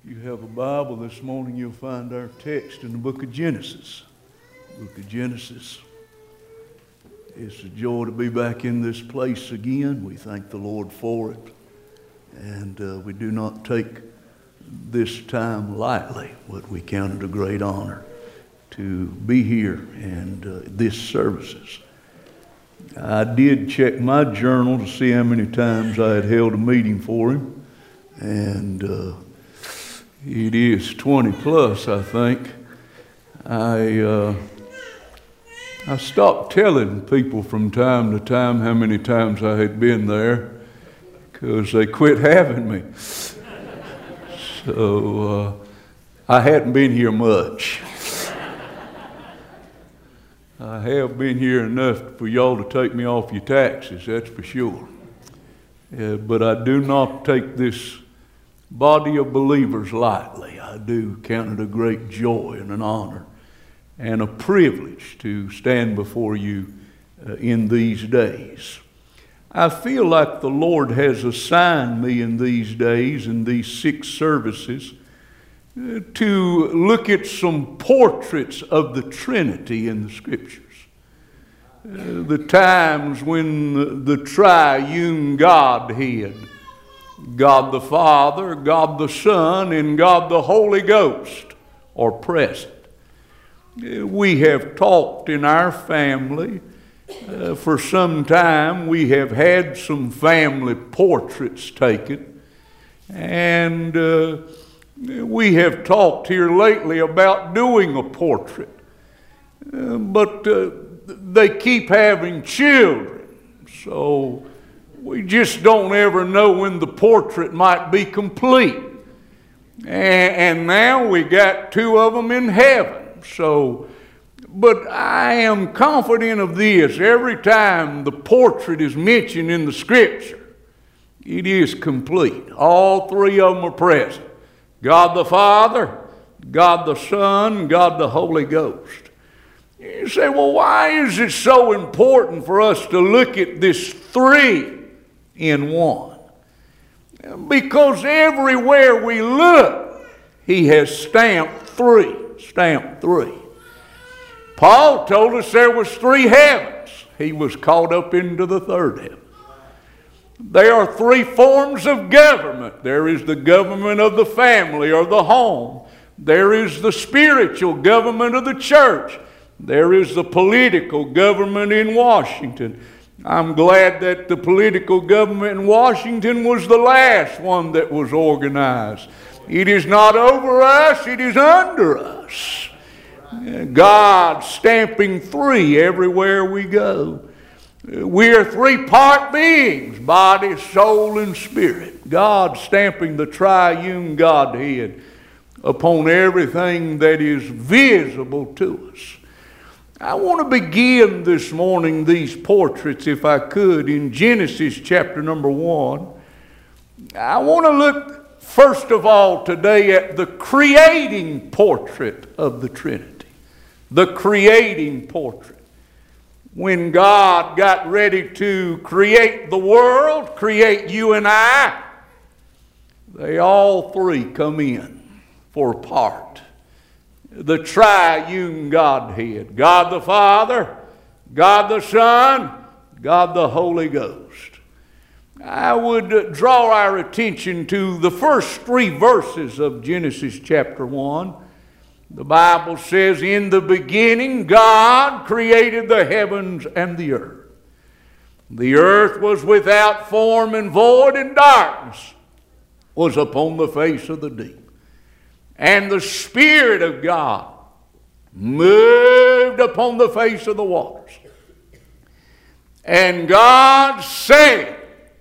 If you have a Bible this morning, you'll find our text in the book of Genesis. Book of Genesis. It's a joy to be back in this place again. We thank the Lord for it. And we do not take this time lightly, but we count it a great honor to be here and this services. I did check my journal to see how many times I had held a meeting for him. And it is 20 plus, I think. I stopped telling people from time to time how many times I had been there because they quit having me. So I hadn't been here much. I have been here enough for y'all to take me off your taxes, that's for sure. But I do not take this body of believers lightly. I do count it a great joy and an honor and a privilege to stand before you in these days. I feel like the Lord has assigned me in these days, in these 6 services, to look at some portraits of the Trinity in the Scriptures. The times when the triune Godhead, God the Father, God the Son, and God the Holy Ghost are present. We have talked in our family for some time. We have had some family portraits taken. And we have talked here lately about doing a portrait. But they keep having children. So we just don't ever know when the portrait might be complete. And now we got 2 of them in heaven. So, but I am confident of this. Every time the portrait is mentioned in the Scripture, it is complete. All 3 of them are present. God the Father, God the Son, God the Holy Ghost. You say, well, why is it so important for us to look at this 3 in 1? Because everywhere we look, he has stamped 3. Stamped 3. Paul told us there was 3 heavens. He was caught up into the 3rd heaven. There are 3 forms of government. There is the government of the family or the home. There is the spiritual government of the church. There is the political government in Washington. I'm glad that the political government in Washington was the last one that was organized. It is not over us, it is under us. God stamping 3 everywhere we go. We are 3-part beings, body, soul, and spirit. God stamping the triune Godhead upon everything that is visible to us. I want to begin this morning these portraits, if I could, in Genesis chapter number 1. I want to look first of all today at the creating portrait of the Trinity. The creating portrait. When God got ready to create the world, create you and I, they all 3 come in for a part. The triune Godhead. God the Father, God the Son, God the Holy Ghost. I would draw our attention to the first 3 verses of Genesis chapter 1. The Bible says, in the beginning God created the heavens and the earth. The earth was without form and void, and darkness was upon the face of the deep. And the Spirit of God moved upon the face of the waters. And God said,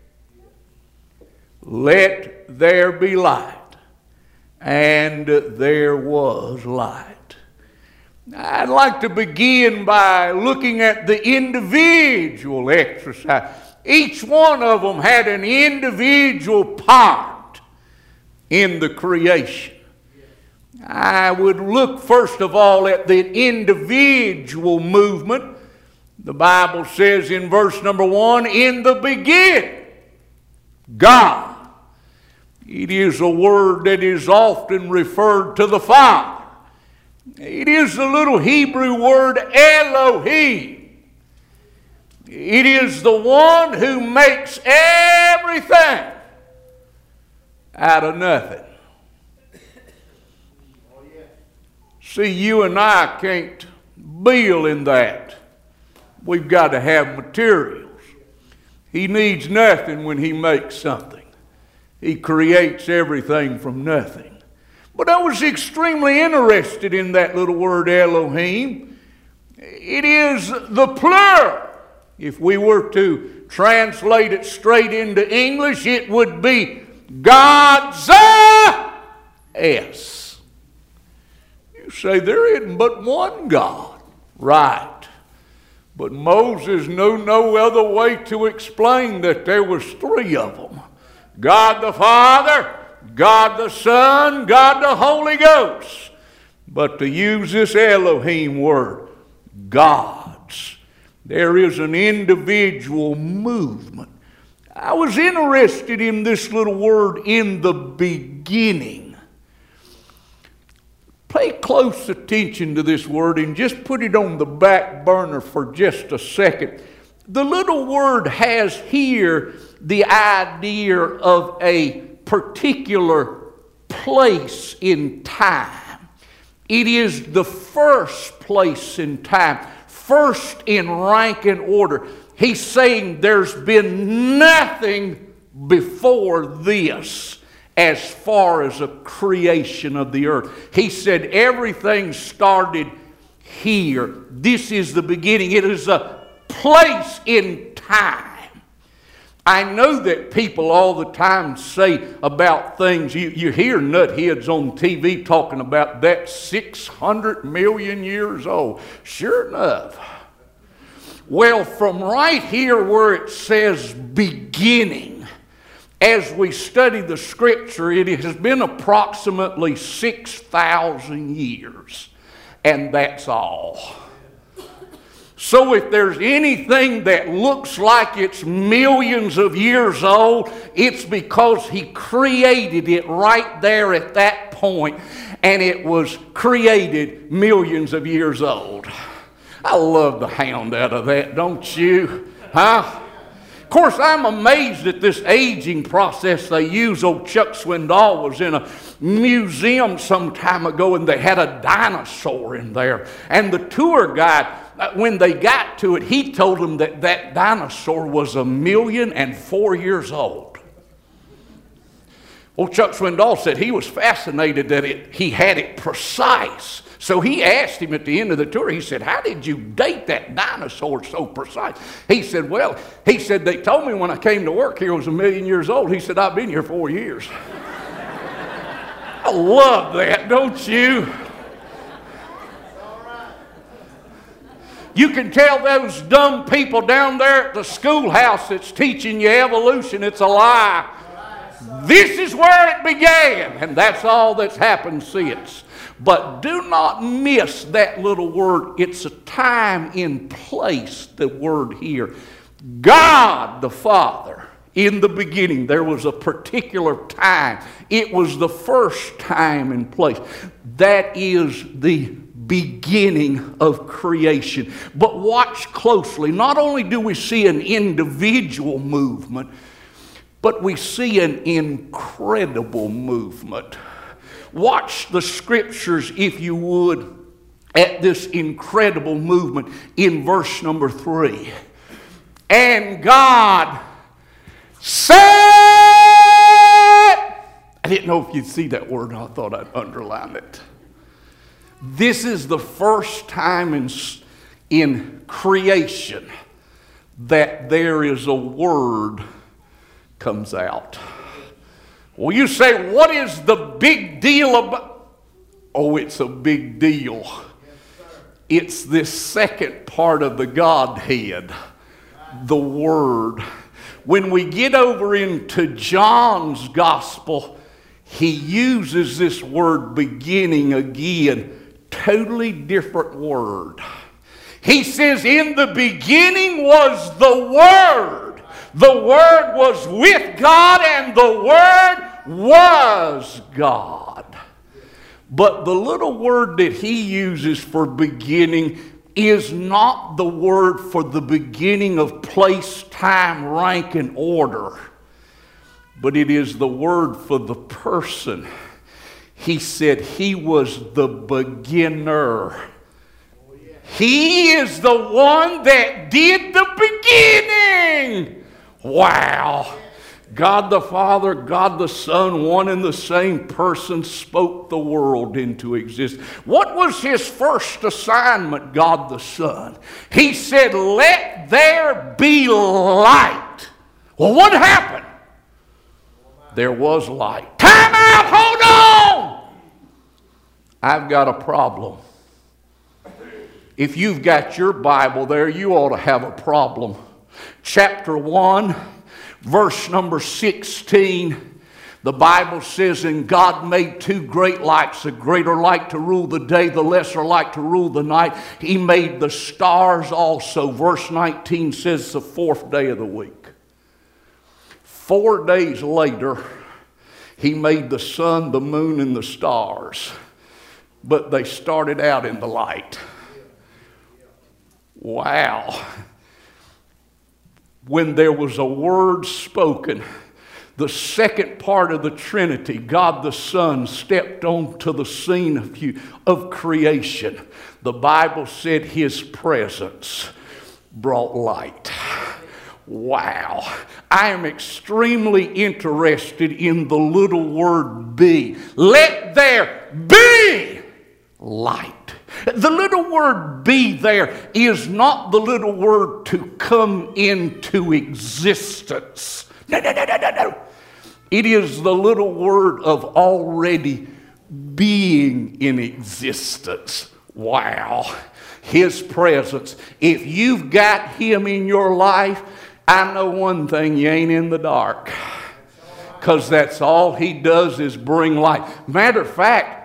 let there be light. And there was light. I'd like to begin by looking at the individual exercise. Each one of them had an individual part in the creation. I would look first of all at the individual movement. The Bible says in verse number 1, in the beginning, God. It is a word that is often referred to the Father. It is the little Hebrew word Elohim. It is the one who makes everything out of nothing. See, you and I can't build in that. We've got to have materials. He needs nothing when he makes something. He creates everything from nothing. But I was extremely interested in that little word Elohim. It is the plural. If we were to translate it straight into English, it would be God's S. You say there isn't but one God. Right. But Moses knew no other way to explain that there was three of them. God the Father, God the Son, God the Holy Ghost. But to use this Elohim word, God's, there is an individual movement. I was interested in this little word, in the beginning. Pay close attention to this word and just put it on the back burner for just a second. The little word has here the idea of a particular place in time. It is the first place in time, first in rank and order. He's saying there's been nothing before this as far as a creation of the earth. He said everything started here. This is the beginning. It is a place in time. I know that people all the time say about things. You hear nutheads on TV talking about that 600 million years old. Sure enough. Well, from right here where it says beginning, as we study the Scripture, it has been approximately 6,000 years. And that's all. So if there's anything that looks like it's millions of years old, it's because he created it right there at that point, and it was created millions of years old. I love the hound out of that, don't you? Huh? Of course, I'm amazed at this aging process they use. Old Chuck Swindoll was in a museum some time ago, and they had a dinosaur in there. And the tour guide, when they got to it, he told them that that dinosaur was 1,004 years old. Old Chuck Swindoll said he was fascinated that he had it precise. So he asked him at the end of the tour, he said, how did you date that dinosaur so precise? He said, they told me when I came to work here it was 1,000,000 years old. He said, I've been here 4 years. I love that, don't you? You can tell those dumb people down there at the schoolhouse that's teaching you evolution, it's a lie. This is where it began, and that's all that's happened since. But do not miss that little word. It's a time and place, the word here. God the Father, in the beginning, there was a particular time. It was the first time and place. That is the beginning of creation. But watch closely. Not only do we see an individual movement, but we see an incredible movement. Watch the Scriptures, if you would, at this incredible movement in verse number 3. And God said, I didn't know if you'd see that word, I thought I'd underline it. This is the first time in creation that there is a word comes out. Well, you say, what is the big deal about? Oh, it's a big deal. It's this second part of the Godhead, the Word. When we get over into John's Gospel, he uses this word beginning again, totally different word. He says, in the beginning was the Word. The Word was with God, and the Word was God. But the little word that he uses for beginning is not the word for the beginning of place, time, rank, and order, but it is the word for the person. He said he was the beginner. He is the one that did the beginning. Wow. God the Father, God the Son, one and the same person spoke the world into existence. What was his first assignment, God the Son? He said, let there be light. Well, what happened? There was light. Time out, hold on! I've got a problem. If you've got your Bible there, you ought to have a problem. Chapter 1, verse number 16, the Bible says, and God made two great lights, the greater light to rule the day, the lesser light to rule the night. He made the stars also. Verse 19 says the fourth day of the week. 4 days later, he made the sun, the moon, and the stars. But they started out in the light. Wow. When there was a word spoken, the second part of the Trinity, God the Son, stepped onto the scene of creation. The Bible said his presence brought light. Wow. I am extremely interested in the little word be. Let there be light. The little word be there is not the little word to come into existence. No. It is the little word of already being in existence. Wow. His presence. If you've got him in your life, I know one thing, you ain't in the dark. Because that's all he does is bring light. Matter of fact,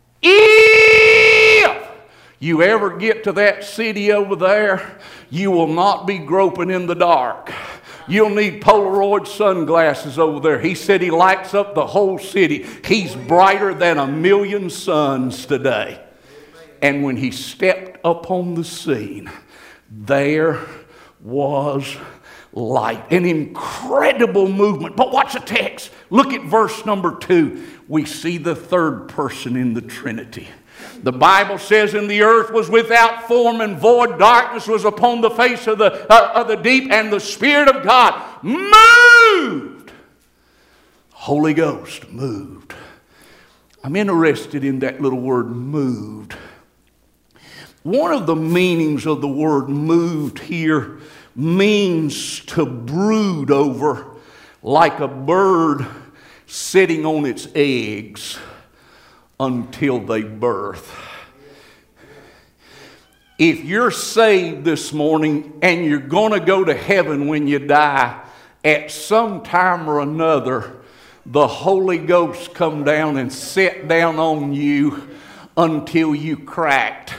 if you ever get to that city over there, you will not be groping in the dark. You'll need Polaroid sunglasses over there. He said he lights up the whole city. He's brighter than 1,000,000 suns today. And when he stepped upon the scene, there was light. An incredible movement. But watch the text. Look at verse number 2. We see the third person in the Trinity. The Bible says, and the earth was without form and void. Darkness was upon the face of the deep, and the Spirit of God moved. Holy Ghost moved. I'm interested in that little word moved. One of the meanings of the word moved here means to brood over, like a bird sitting on its eggs until they birth. If you're saved this morning and you're going to go to heaven when you die, at some time or another, the Holy Ghost come down and sit down on you until you cracked.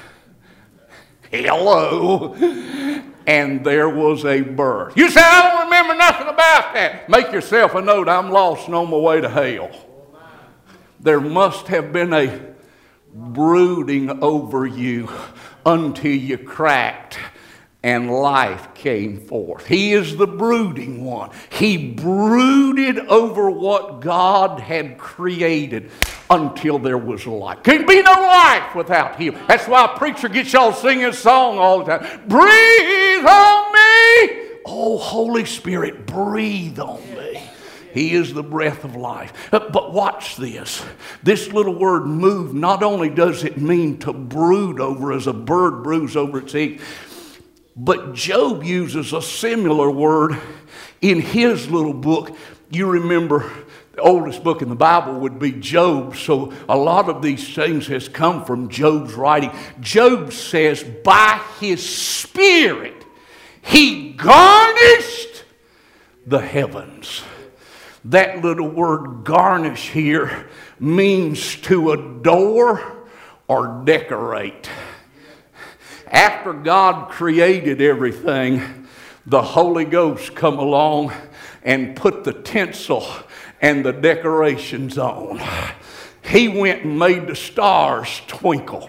Hello. And there was a birth. You say, I don't remember nothing about that. Make yourself a note. I'm lost and on my way to hell. There must have been a brooding over you until you cracked and life came forth. He is the brooding one. He brooded over what God had created until there was light. Can't be no life without him. That's why a preacher gets y'all singing a song all the time. Breathe on me. Oh, Holy Spirit, breathe on me. He is the breath of life. But watch this. This little word move, not only does it mean to brood over as a bird broods over its egg, but Job uses a similar word in his little book. You remember the oldest book in the Bible would be Job, so a lot of these things has come from Job's writing. Job says, by his Spirit, he garnished the heavens. That little word garnish here means to adore or decorate. After God created everything, the Holy Ghost come along and put the tinsel and the decorations on. He went and made the stars twinkle.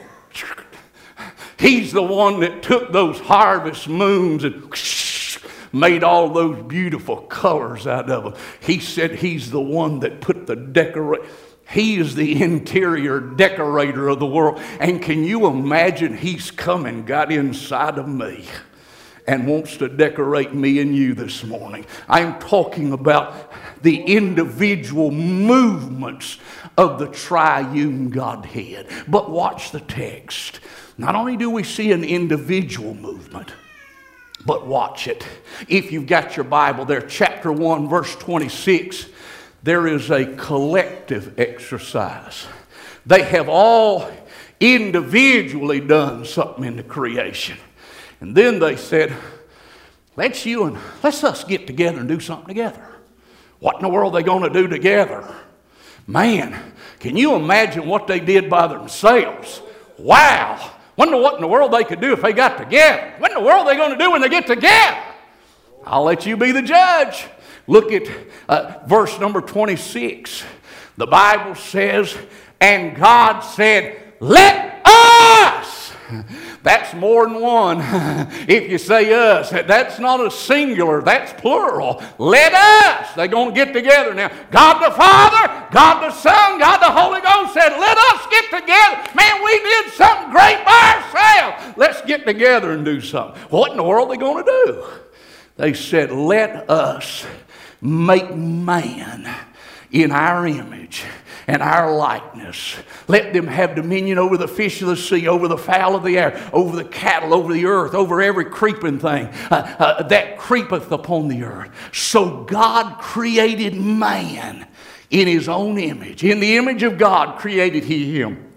He's the one that took those harvest moons and made all those beautiful colors out of them. He said he's the one that put the decoration. He is the interior decorator of the world. And can you imagine he's come and got inside of me and wants to decorate me and you this morning? I'm talking about the individual movements of the triune Godhead. But watch the text. Not only do we see an individual movement, but watch it. If you've got your Bible there, chapter 1, verse 26, there is a collective exercise. They have all individually done something in the creation. And then they said, let's us get together and do something together. What in the world are they going to do together? Man, can you imagine what they did by themselves? Wow. Wonder what in the world they could do if they got together. What in the world are they going to do when they get together? I'll let you be the judge. Look at verse number 26. The Bible says, and God said, let us. That's more than one. If you say us, that's not a singular, that's plural. Let us. They're going to get together now. God the Father, God the Son, God the Holy Ghost said, let us get together. Man, we did something great by ourselves. Let's get together and do something. What in the world are they going to do? They said, let us make man in our image and our likeness. Let them have dominion over the fish of the sea, over the fowl of the air, over the cattle, over the earth, over every creeping thing that creepeth upon the earth. So God created man in his own image. In the image of God created he him.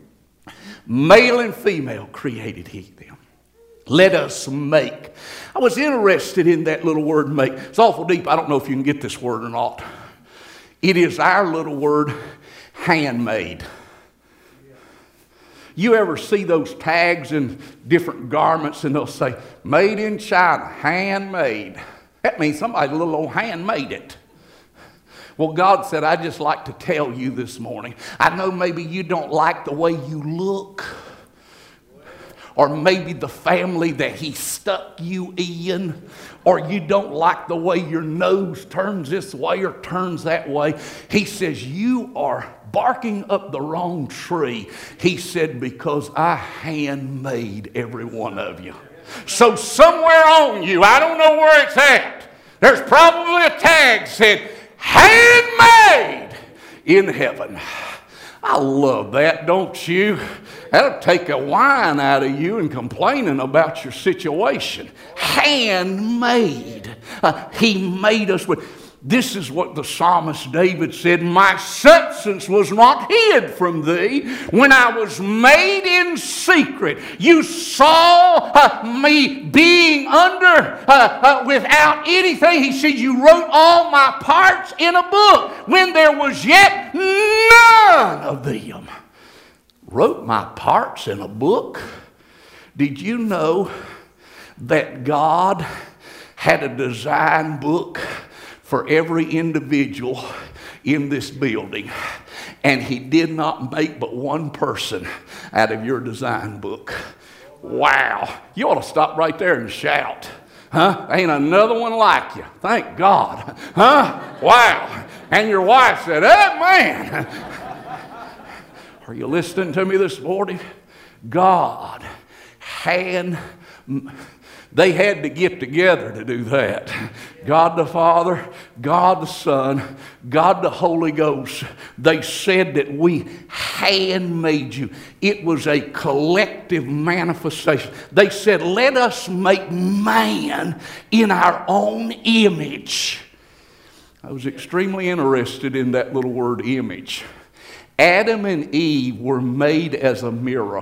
Male and female created he them. Let us make. I was interested in that little word make. It's awful deep. I don't know if you can get this word or not. It is our little word, handmade. You ever see those tags in different garments and they'll say, made in China, handmade. That means somebody little old hand made it. Well, God said, I'd just like to tell you this morning. I know maybe you don't like the way you look, or maybe the family that he stuck you in, or you don't like the way your nose turns this way or turns that way. He says, you are barking up the wrong tree. He said, because I handmade every one of you. So somewhere on you, I don't know where it's at, there's probably a tag said, handmade in heaven. I love that, don't you? That'll take a whine out of you and complaining about your situation. Handmade. He made us with. This is what the psalmist David said, my substance was not hid from thee when I was made in secret. You saw me being under without anything. He said, you wrote all my parts in a book when there was yet none of them. Wrote my parts in a book? Did you know that God had a design book for every individual in this building, and he did not make but one person out of your design book? Wow. You ought to stop right there and shout. Ain't another one like you. Thank God. Wow. And your wife said, oh man. Are you listening to me this morning? God they had to get together to do that. God the Father, God the Son, God the Holy Ghost. They said that we handmade you. It was a collective manifestation. They said, let us make man in our own image. I was extremely interested in that little word, image. Adam and Eve were made as a mirror.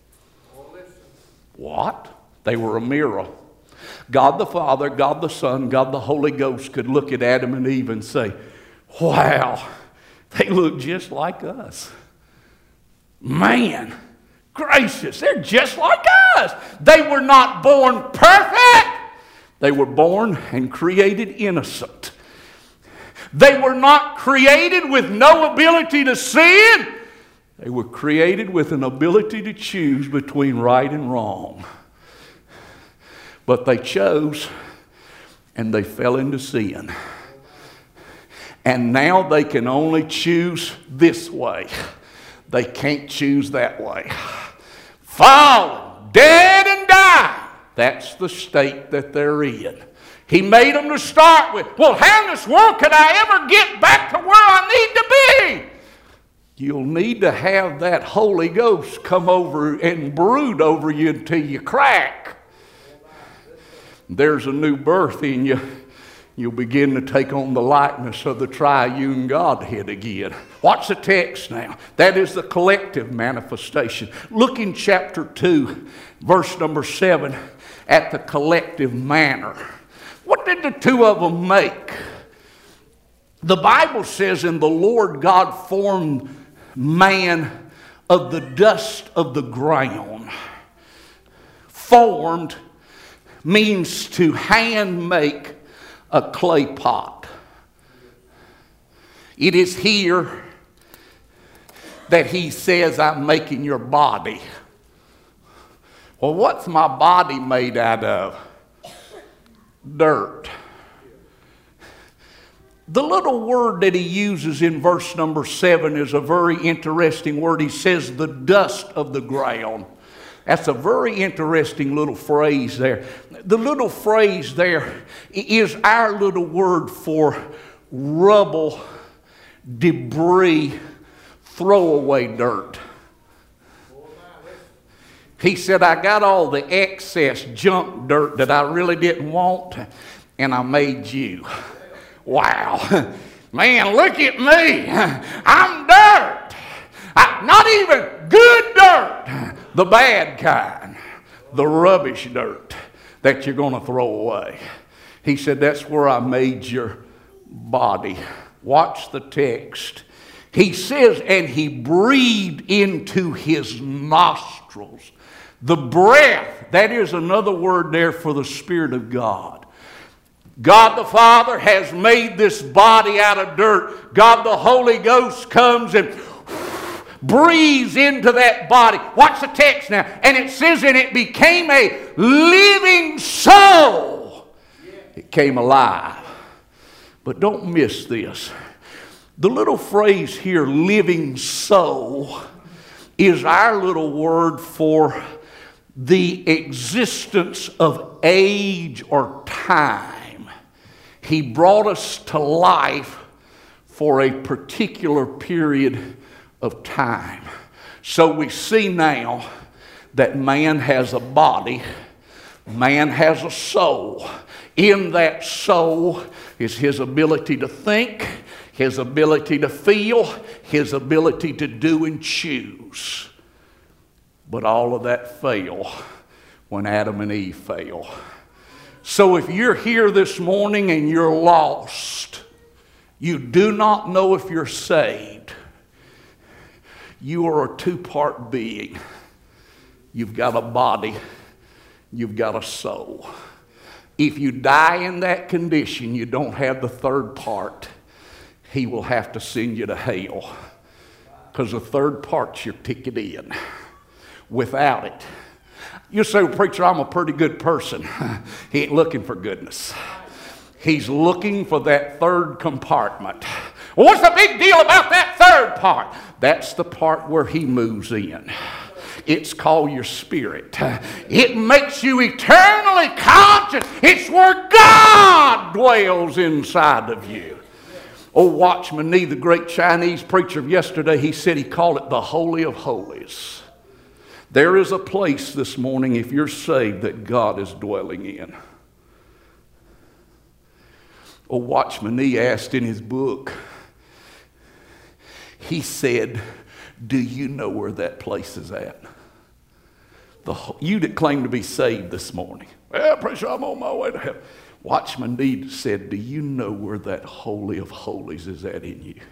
What? They were a mirror. God the Father, God the Son, God the Holy Ghost could look at Adam and Eve and say, wow, they look just like us. Man, gracious, they're just like us. They were not born perfect. They were born and created innocent. They were not created with no ability to sin. They were created with an ability to choose between right and wrong. But they chose, and they fell into sin. And now they can only choose this way. They can't choose that way. Fallen, dead and dying. That's the state that they're in. He made them to start with. Well, how in this world could I ever get back to where I need to be? You'll need to have that Holy Ghost come over and brood over you until you crack. There's a new birth in you. You'll begin to take on the likeness of the triune Godhead again. Watch the text now. That is the collective manifestation. Look in chapter 2, verse number 7, at the collective manner. What did the two of them make? The Bible says, and the Lord God formed man of the dust of the ground. Formed means to hand make a clay pot. It is here that he says, I'm making your body. Well, what's my body made out of? Dirt. The little word that he uses in verse number 7 is a very interesting word. He says the dust of the ground. That's a very interesting little phrase there. The little phrase there is our little word for rubble, debris, throwaway dirt. He said, I got all the excess junk dirt that I really didn't want, and I made you. Wow. Man, look at me. I'm dirt. Not even good dirt. The bad kind. The rubbish dirt that you're going to throw away. He said, that's where I made your body. Watch the text. He says, and he breathed into his nostrils. The breath, that is another word there for the Spirit of God. God the Father has made this body out of dirt. God the Holy Ghost comes and breathes into that body. Watch the text now. And it says, and it became a living soul. It came alive. But don't miss this. The little phrase here, living soul, is our little word for the existence of age or time. He brought us to life for a particular period of time. So we see now that man has a body, man has a soul. In that soul is his ability to think, his ability to feel, his ability to do and choose. But all of that failed when Adam and Eve fell. So if you're here this morning and you're lost, you do not know if you're saved, you are a two-part being. You've got a body, you've got a soul. If you die in that condition, you don't have the third part. He will have to send you to hell. Because the third part's your ticket in. Without it, you say, well, preacher, I'm a pretty good person. He ain't looking for goodness. He's looking for that third compartment. Well, what's the big deal about that third part? That's the part where he moves in. It's called your spirit. It makes you eternally conscious. It's where God dwells inside of you. Old Watchman Nee, the great Chinese preacher of yesterday, he said he called it the Holy of Holies. There is a place this morning, if you're saved, that God is dwelling in. Old Watchman Nee asked in his book, he said, do you know where that place is at? You that claim to be saved this morning. Well, preacher, I'm on my way to heaven. Watchman Nee said, do you know where that Holy of Holies is at in you?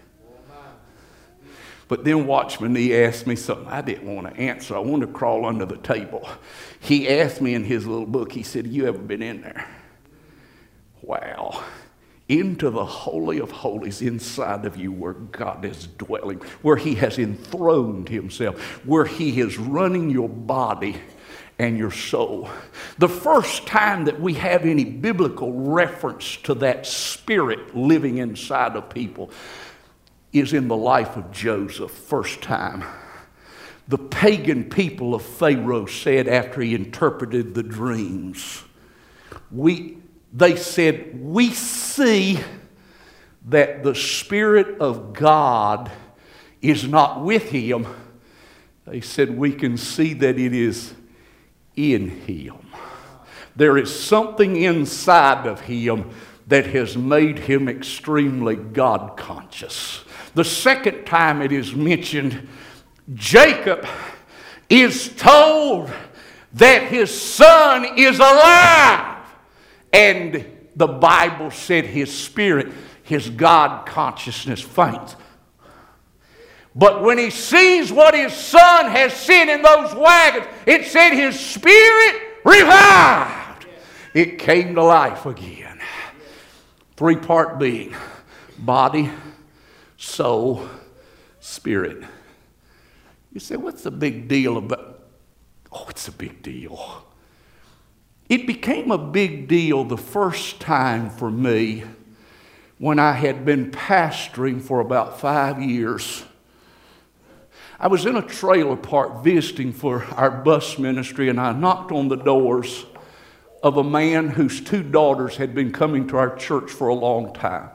But then Watchman Nee asked me something I didn't want to answer. I wanted to crawl under the table. He asked me in his little book, he said, you ever been in there? Wow. into the Holy of Holies inside of you where God is dwelling, where He has enthroned Himself, where He is running your body and your soul. The first time that we have any biblical reference to that Spirit living inside of people is in the life of Joseph. First time. The pagan people of Pharaoh said after he interpreted the dreams, they said, we see that the Spirit of God is not with him. They said, we can see that it is in him. There is something inside of him that has made him extremely God conscious. The second time it is mentioned, Jacob is told that his son is alive. And the Bible said his spirit, his God consciousness faints. But when he sees what his son has seen in those wagons, it said his spirit revived. It came to life again. Three-part being: body, soul, spirit. You say, what's the big deal about? Oh, it's a big deal. It became a big deal the first time for me when I had been pastoring for about 5 years. I was in a trailer park visiting for our bus ministry, and I knocked on the doors of a man whose 2 daughters had been coming to our church for a long time.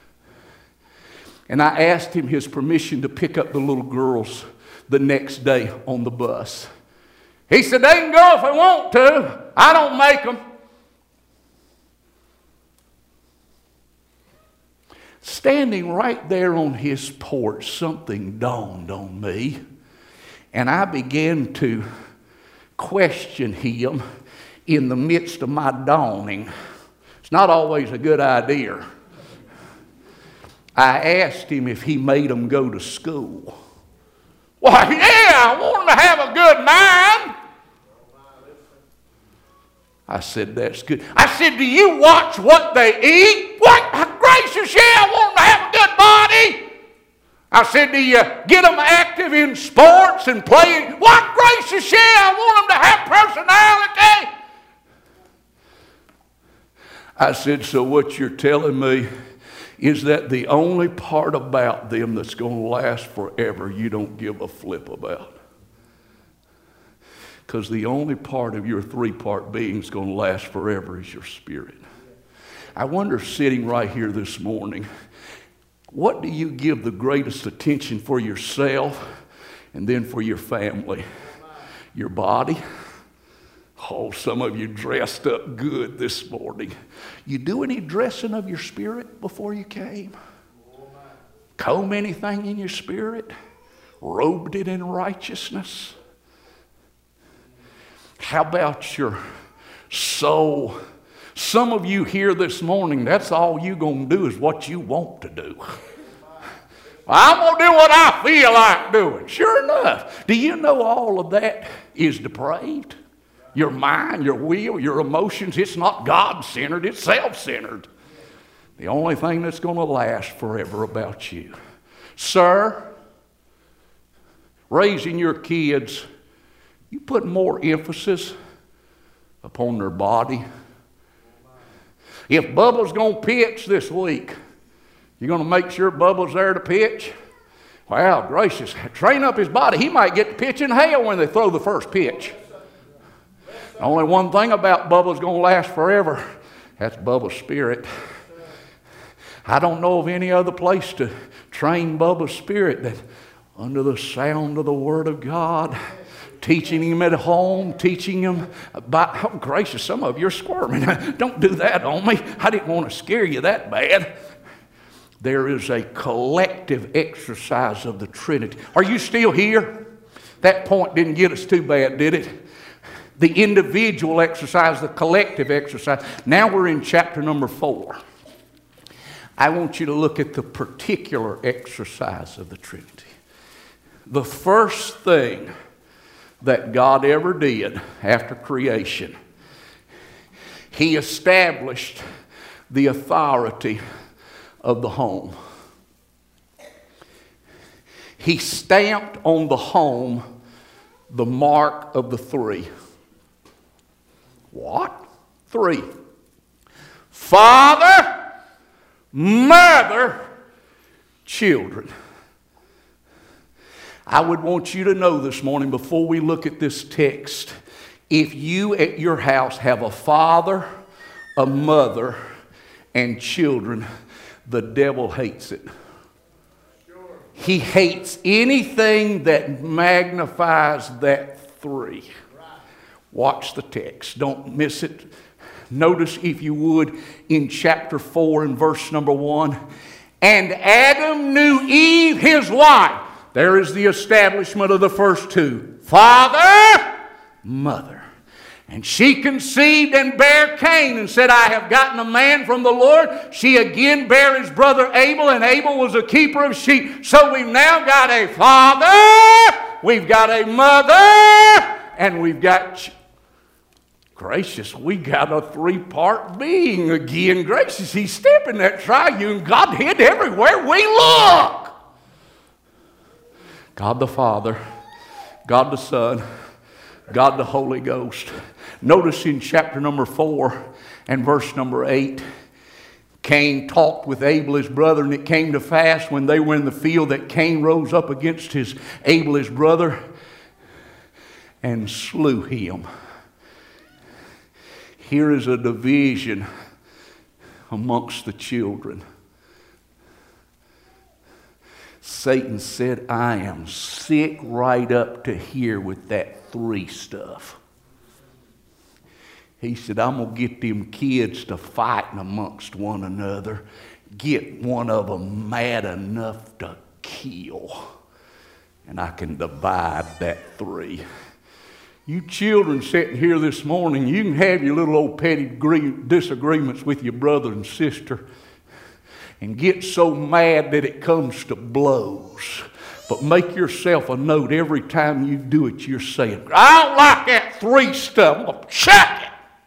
And I asked him his permission to pick up the little girls the next day on the bus. He said, they can go if they want to. I don't make them. Standing right there on his porch, something dawned on me. And I began to question him in the midst of my dawning. It's not always a good idea. I asked him if he made them go to school. Why, yeah, I want them to have a good mind. I said, that's good. I said, do you watch what they eat? What? Gracious, yeah, I want them to have a good body. I said, do you get them active in sports and playing? What? Gracious, yeah, I want them to have personality. I said, so what you're telling me is that the only part about them that's going to last forever you don't give a flip about. Because the only part of your 3-part being that's going to last forever is your spirit. I wonder, sitting right here this morning, what do you give the greatest attention for yourself and then for your family? Your body? Oh, some of you dressed up good this morning. You do any dressing of your spirit before you came? Comb anything in your spirit? Robed it in righteousness? How about your soul? Some of you here this morning, that's all you're going to do is what you want to do. I'm going to do what I feel like doing. Sure enough. Do you know all of that is depraved? Your mind, your will, your emotions, it's not God-centered, it's self-centered. The only thing that's going to last forever about you. Sir, raising your kids, you put more emphasis upon their body. If Bubba's going to pitch this week, you're going to make sure Bubba's there to pitch? Wow, gracious. Train up his body. He might get to pitch in hell when they throw the first pitch. Only one thing about Bubba's going to last forever. That's Bubba's spirit. I don't know of any other place to train Bubba's spirit than under the sound of the Word of God. Teaching him at home, teaching him about, oh gracious, some of you are squirming. Don't do that on me. I didn't want to scare you that bad. There is a collective exercise of the Trinity. Are you still here? That point didn't get us too bad, did it? The individual exercise, the collective exercise. Now we're in chapter number 4. I want you to look at the particular exercise of the Trinity. The first thing that God ever did after creation, He established the authority of the home. He stamped on the home the mark of the three. What? Three. Father, mother, children. I would want you to know this morning, before we look at this text, if you at your house have a father, a mother, and children, the devil hates it. He hates anything that magnifies that three. Watch the text. Don't miss it. Notice, if you would, in chapter 4 and verse number 1. And Adam knew Eve, his wife. There is the establishment of the first two. Father, mother. And she conceived and bare Cain and said, I have gotten a man from the Lord. She again bare his brother Abel, and Abel was a keeper of sheep. So we've now got a father, we've got a mother, and we've got... Gracious, we got a three-part being again. Gracious, he's stepping that triune Godhead everywhere we look. God the Father, God the Son, God the Holy Ghost. Notice in chapter number 4 and verse number 8, Cain talked with Abel his brother, and it came to pass when they were in the field that Cain rose up against Abel his brother and slew him. Here is a division amongst the children. Satan said, I am sick right up to here with that three stuff. He said, I'm going to get them kids to fighting amongst one another. Get one of them mad enough to kill. And I can divide that three. You children sitting here this morning, you can have your little old petty disagreements with your brother and sister and get so mad that it comes to blows. But make yourself a note every time you do it, you're saying, I don't like that three stuff. I'm going to check it.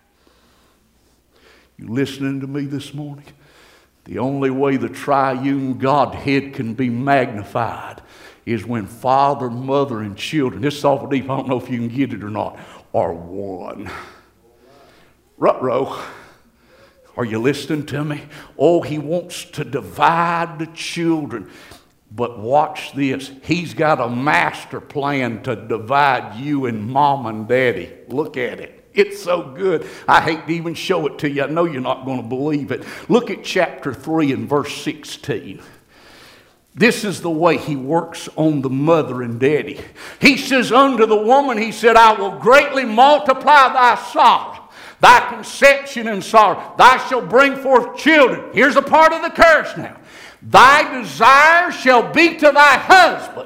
You listening to me this morning? The only way the triune Godhead can be magnified is when father, mother, and children, this is awful deep, I don't know if you can get it or not, are one. Ruh-roh. Are you listening to me? Oh, he wants to divide the children. But watch this. He's got a master plan to divide you and mom and daddy. Look at it. It's so good. I hate to even show it to you. I know you're not going to believe it. Look at chapter 3 and verse 16. This is the way he works on the mother and daddy. He says unto the woman, he said, I will greatly multiply thy sorrow, thy conception and sorrow. Thou shalt bring forth children. Here's a part of the curse now. Thy desire shall be to thy husband.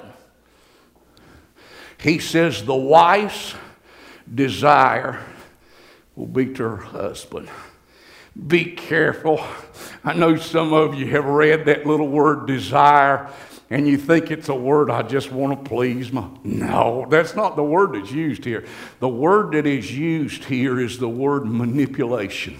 He says the wife's desire will be to her husband. Be careful. I know some of you have read that little word desire and you think it's a word, I just want to please my... No, that's not the word that's used here. The word that is used here is the word manipulation.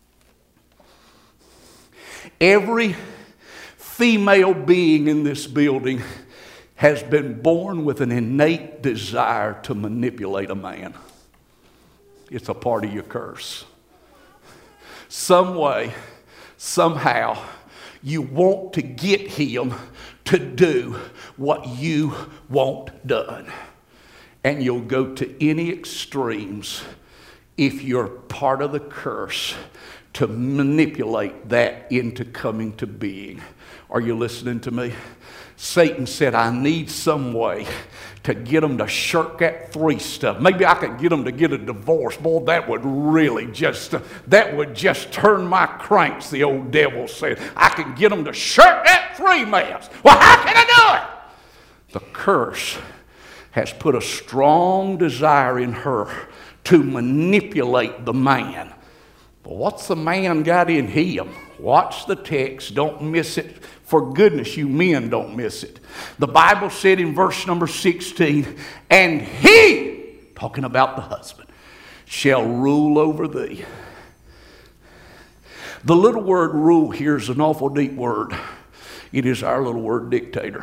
Every female being in this building has been born with an innate desire to manipulate a man. It's a part of your curse. Some way, somehow, you want to get him to do what you want done. And you'll go to any extremes if you're part of the curse to manipulate that into coming to being. Are you listening to me? Satan said, I need some way to get them to shirk that three stuff. Maybe I could get them to get a divorce. Boy, that would really just turn my cranks, the old devil said. I can get them to shirk that three mess. Well, how can I do it? The curse has put a strong desire in her to manipulate the man. But what's the man got in him? Watch the text. Don't miss it. For goodness, you men don't miss it. The Bible said in verse number 16, and he, talking about the husband, shall rule over thee. The little word rule here is an awful deep word. It is our little word dictator.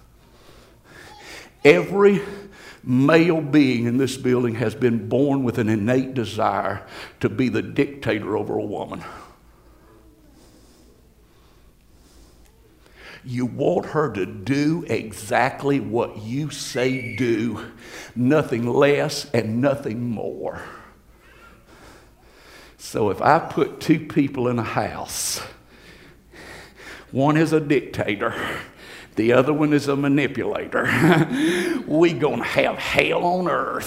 Every male being in this building has been born with an innate desire to be the dictator over a woman. You want her to do exactly what you say do, nothing less and nothing more. So if I put two people in a house, one is a dictator, the other one is a manipulator, we gonna have hell on earth.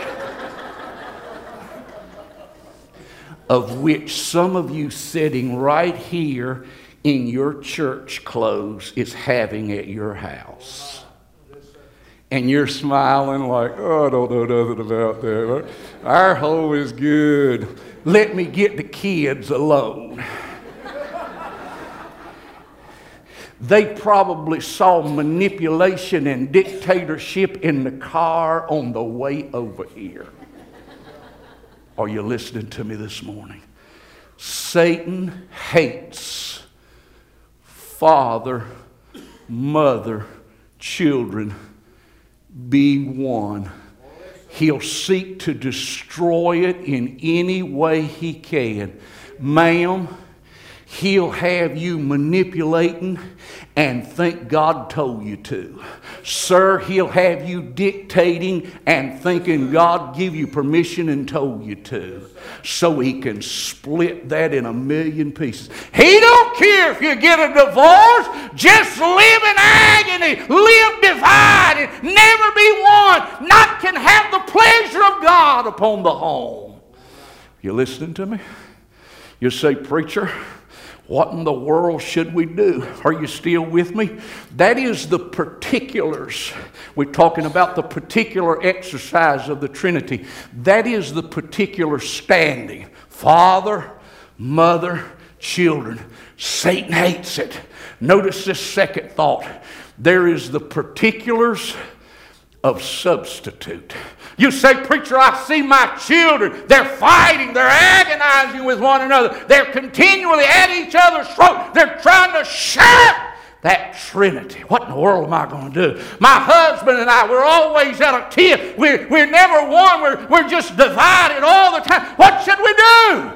Of which some of you sitting right here in your church clothes is having at your house. And you're smiling like, oh, I don't know nothing about that. Our home is good. Let me get the kids alone. They probably saw manipulation and dictatorship in the car on the way over here. Are you listening to me this morning? Satan hates father, mother, children being one. He'll seek to destroy it in any way he can. Ma'am, he'll have you manipulating and think God told you to. Sir, he'll have you dictating and thinking God give you permission and told you to. So he can split that in a million pieces. He don't care if you get a divorce. Just live in agony. Live divided. Never be one. Not can have the pleasure of God upon the home. You listening to me? You say, preacher, what in the world should we do? Are you still with me? That is the particulars. We're talking about the particular exercise of the Trinity. That is the particular standing. Father, mother, children. Satan hates it. Notice this second thought. There is the particulars of substitute. You say, preacher, I see my children. They're fighting. They're agonizing with one another. They're continually at each other's throat. They're trying to shut that Trinity. What in the world am I going to do? My husband and I, we're always at a tiff. We're never one. We're just divided all the time. What should we do?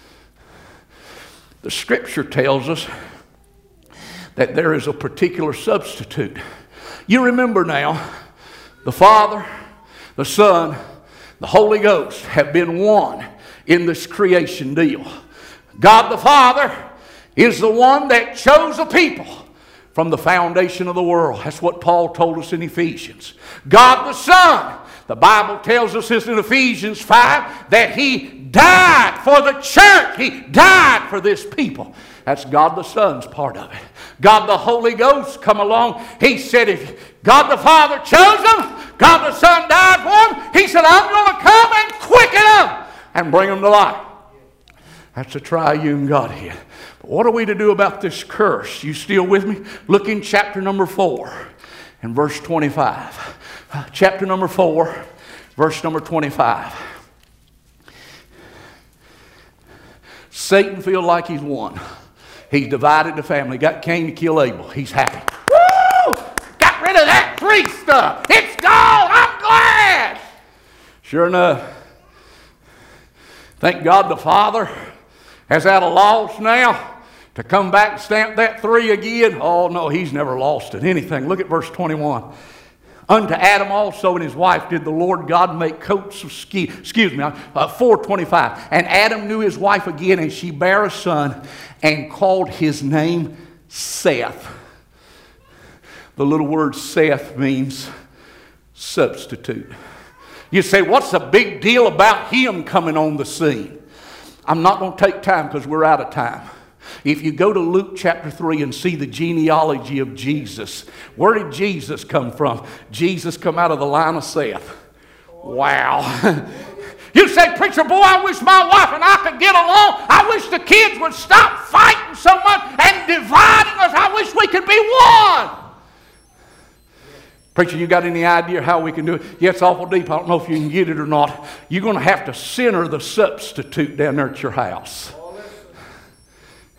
The Scripture tells us that there is a particular substitute. You remember now, the Father, the Son, the Holy Ghost have been one in this creation deal. God the Father is the one that chose a people from the foundation of the world. That's what Paul told us in Ephesians. God the Son, the Bible tells us this in Ephesians 5, that He died for the church. He died for this people. That's God the Son's part of it. God the Holy Ghost come along. He said if God the Father chose them, God the Son died for them, He said I'm going to come and quicken them and bring them to life. That's a triune Godhead. But what are we to do about this curse? You still with me? Look in chapter number 4 and verse 25. Chapter number 4, verse number 25. Satan feels like he's won. He's divided the family. Got Cain to kill Abel. He's happy. Woo! Got rid of that tree stuff. It's gone. I'm glad. Sure enough, thank God the Father has had a loss now to come back and stamp that 3 again. Oh no, He's never lost at anything. Look at verse 21. Unto Adam also and his wife did the Lord God make coats of skin. 4:25. And Adam knew his wife again, and she bare a son, and called his name Seth. The little word Seth means substitute. You say, what's the big deal about him coming on the scene? I'm not going to take time because we're out of time. If you go to Luke chapter 3 and see the genealogy of Jesus, where did Jesus come from? Jesus come out of the line of Seth. Wow. You say, preacher, boy, I wish my wife and I could get along. I wish the kids would stop fighting so much and dividing us. I wish we could be one. Preacher, you got any idea how we can do it? Yeah, it's awful deep. I don't know if you can get it or not. You're going to have to center the substitute down there at your house.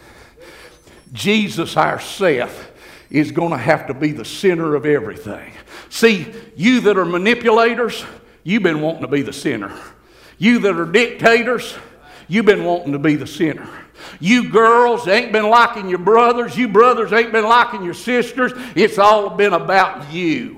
Jesus ourself is going to have to be the center of everything. See, you that are manipulators, you've been wanting to be the center. You that are dictators, you've been wanting to be the center. You girls ain't been liking your brothers. You brothers ain't been liking your sisters. It's all been about you.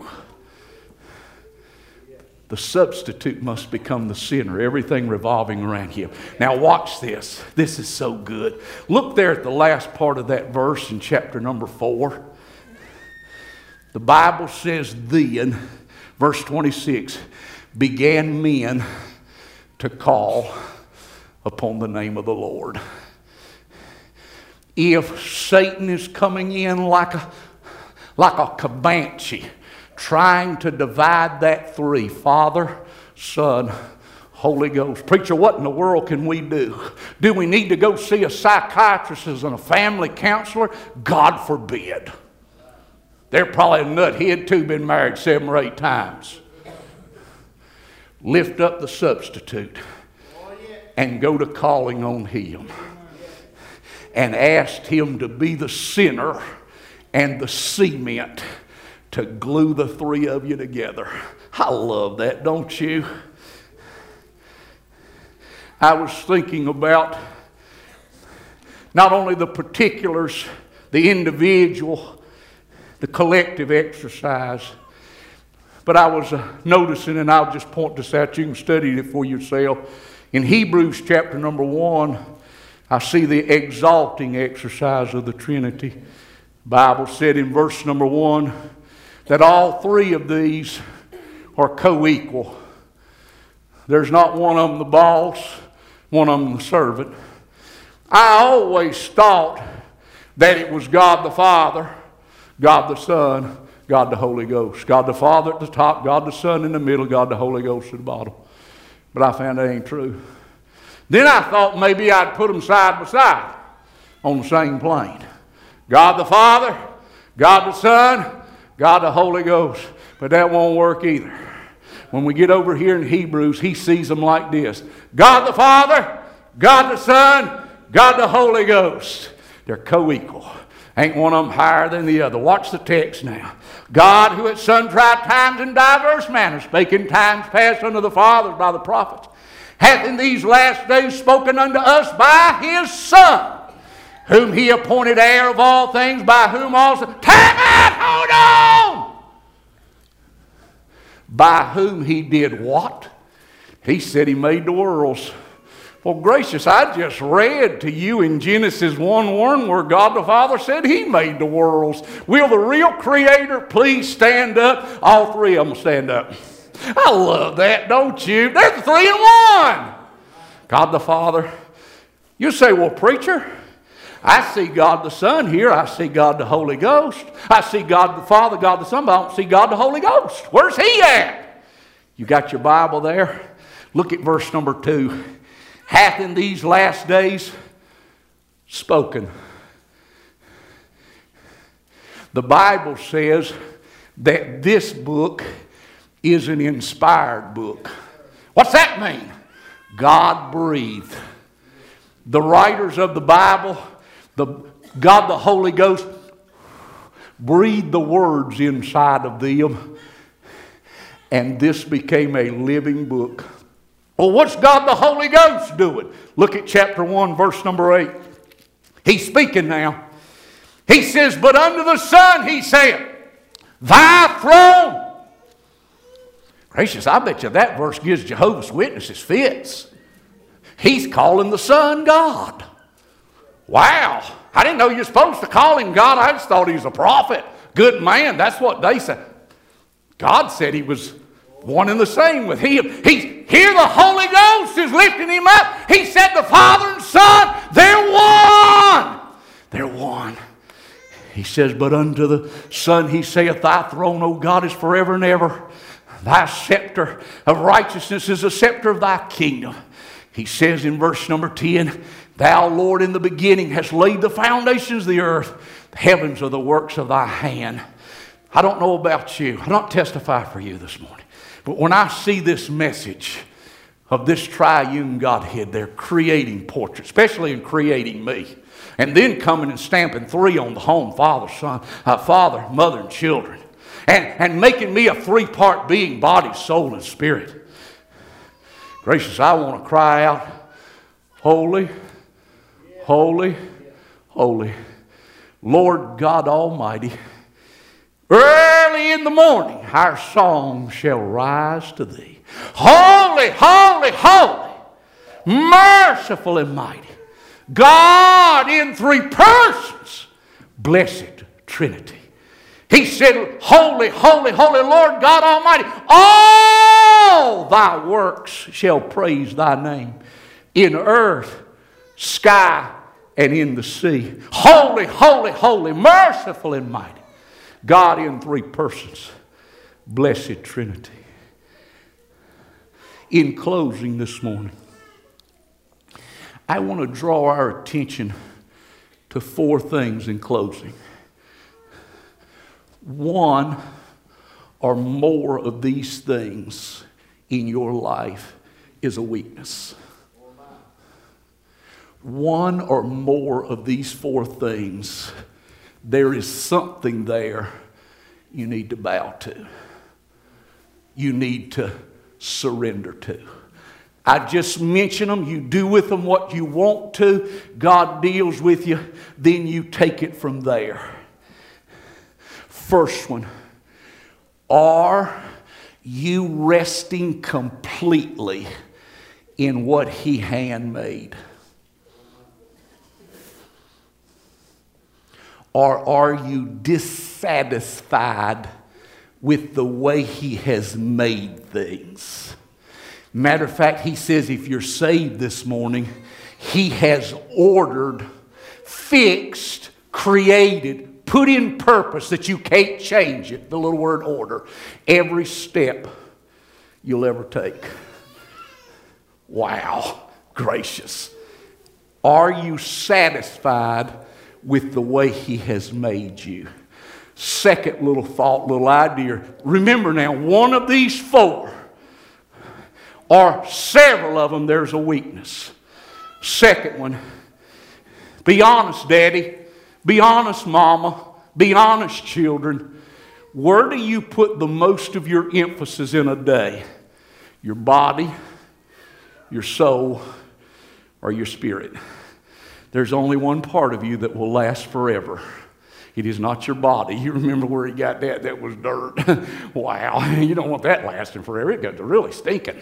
The substitute must become the center, everything revolving around him. Now watch this. This is so good. Look there at the last part of that verse in chapter number 4. The Bible says then, verse 26, began men to call upon the name of the Lord. If Satan is coming in like a Comanche, trying to divide that three, Father, Son, Holy Ghost. Preacher, what in the world can we do? Do we need to go see a psychiatrist and a family counselor? God forbid. They're probably a nuthead too, been married 7 or 8 times. Lift up the substitute and go to calling on him. And asked him to be the center and the cement to glue the three of you together. I love that, don't you? I was thinking about not only the particulars, the individual, the collective exercise, but I was noticing, and I'll just point this out, you can study it for yourself. In Hebrews chapter number 1, I see the exalting exercise of the Trinity. The Bible said in verse number 1 that all three of these are co-equal. There's not one of them the boss, one of them the servant. I always thought that it was God the Father, God the Son, God the Holy Ghost. God the Father at the top, God the Son in the middle, God the Holy Ghost at the bottom. But I found that ain't true. Then I thought maybe I'd put them side by side on the same plane. God the Father, God the Son, God the Holy Ghost. But that won't work either. When we get over here in Hebrews, he sees them like this. God the Father, God the Son, God the Holy Ghost. They're co-equal. Ain't one of them higher than the other. Watch the text now. God, who at sundry times in diverse manners spake in times past unto the fathers by the prophets, hath in these last days spoken unto us by his Son, whom he appointed heir of all things, by whom also... Time out! Hold on! By whom he did what? He said he made the worlds. Well, gracious, I just read to you in Genesis 1:1 where God the Father said he made the worlds. Will the real creator please stand up? All three of them stand up. I love that, don't you? They're the 3 in 1. God the Father. You say, well, preacher, I see God the Son here. I see God the Holy Ghost. I see God the Father, God the Son, but I don't see God the Holy Ghost. Where's he at? You got your Bible there? Look at verse number 2. Hath in these last days spoken. The Bible says that this book is an inspired book. What's that mean? God breathed. The writers of the Bible, God the Holy Ghost, breathed the words inside of them, and this became a living book. Well, what's God the Holy Ghost doing? Look at chapter 1, verse number 8. He's speaking now. He says, but unto the Son he said, thy throne. Gracious, I bet you that verse gives Jehovah's Witnesses fits. He's calling the Son God. Wow. I didn't know you're supposed to call him God. I just thought he was a prophet. Good man. That's what they said. God said he was one and the same with him. Here the Holy Ghost is lifting him up. He said the Father and Son, they're one. They're one. He says, but unto the Son he saith, thy throne, O God, is forever and ever. Thy scepter of righteousness is the scepter of thy kingdom. He says in verse number 10, thou, Lord, in the beginning hast laid the foundations of the earth. The heavens are the works of thy hand. I don't know about you. I don't testify for you this morning. But when I see this message, of this triune Godhead. They're creating portraits, especially in creating me. And then coming and stamping 3 on the home, Father, Son, Father, Mother, and children. And making me a 3-part being, body, soul, and spirit. Gracious, I want to cry out, holy, holy, holy, Lord God Almighty. Early in the morning, our song shall rise to thee. Holy, holy, holy, merciful and mighty, God in 3 persons, blessed Trinity. He said, holy, holy, holy Lord God Almighty, all thy works shall praise thy name in earth, sky, and in the sea. Holy, holy, holy, merciful and mighty, God in 3 persons, blessed Trinity. In closing this morning, I want to draw our attention to 4 things in closing. 1 or more of these things in your life is a weakness. 1 or more of these 4 things, there is something there you need to bow to. You need to surrender to. I just mention them. You do with them what you want to. God deals with you. Then you take it from there. First one, are you resting completely in what He handmade? Or are you dissatisfied with the way He has made things? Matter of fact, He says if you're saved this morning, He has ordered, fixed, created, put in purpose that you can't change it. The little word order. Every step you'll ever take. Wow, gracious. Are you satisfied with the way He has made you? Second little thought, little idea. Remember now, one of these 4, or several of them, there's a weakness. Second one, be honest, Daddy. Be honest, Mama. Be honest, children. Where do you put the most of your emphasis in a day? Your body, your soul, or your spirit? There's only one part of you that will last forever. It is not your body. You remember where he got that? That was dirt. Wow, you don't want that lasting forever. It got to really stinking.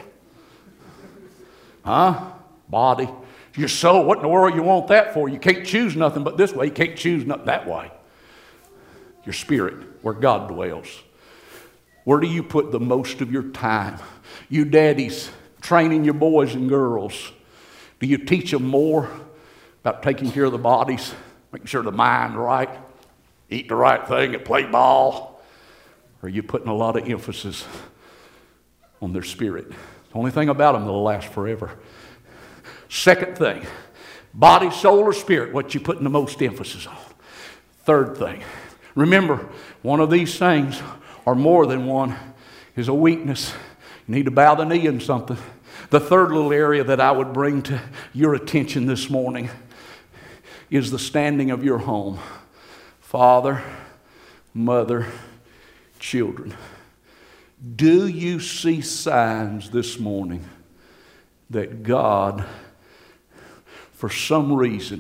Huh? Body. Your soul, what in the world you want that for? You can't choose nothing but this way. You can't choose nothing that way. Your spirit, where God dwells. Where do you put the most of your time? You daddies training your boys and girls. Do you teach them more about taking care of the bodies, making sure the mind's right, eat the right thing, and play ball? Or are you putting a lot of emphasis on their spirit? The only thing about them that'll last forever. Second thing, body, soul, or spirit, what you putting the most emphasis on. Third thing, remember, one of these things, or more than one, is a weakness. You need to bow the knee in something. The third little area that I would bring to your attention this morning is the standing of your home. Father, mother, children. Do you see signs this morning that God, for some reason,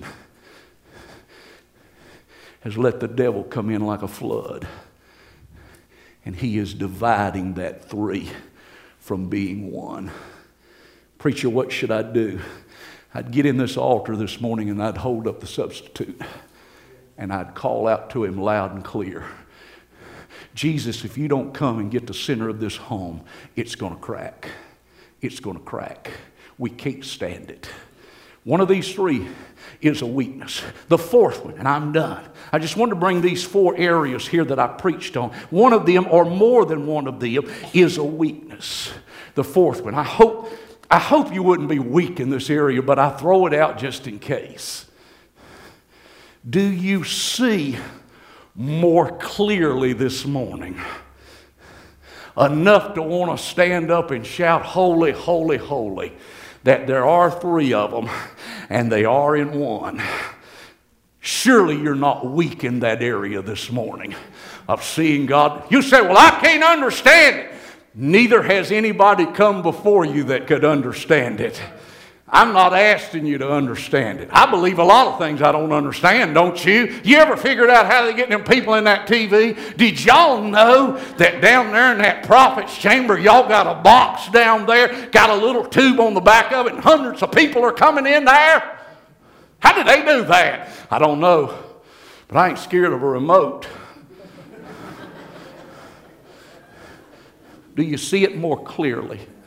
has let the devil come in like a flood, and he is dividing that 3 from being 1? Preacher, what should I do? I'd get in this altar this morning and I'd hold up the substitute and I'd call out to him loud and clear, Jesus, if you don't come and get the center of this home, it's going to crack. It's going to crack. We can't stand it. One of these 3 is a weakness. The fourth one, and I'm done. I just wanted to bring these 4 areas here that I preached on. One of them, or more than one of them, is a weakness. The fourth one. I hope you wouldn't be weak in this area, but I throw it out just in case. Do you see more clearly this morning enough to want to stand up and shout, holy, holy, holy, that there are three of them and they are in one. Surely you're not weak in that area this morning of seeing God. You say, well, I can't understand it. Neither has anybody come before you that could understand it. I'm not asking you to understand it. I believe a lot of things I don't understand, don't you? You ever figured out how they get them people in that TV? Did y'all know that down there in that prophet's chamber, y'all got a box down there, got a little tube on the back of it, and hundreds of people are coming in there? How did they do that? I don't know, but I ain't scared of a remote. Do you see it more clearly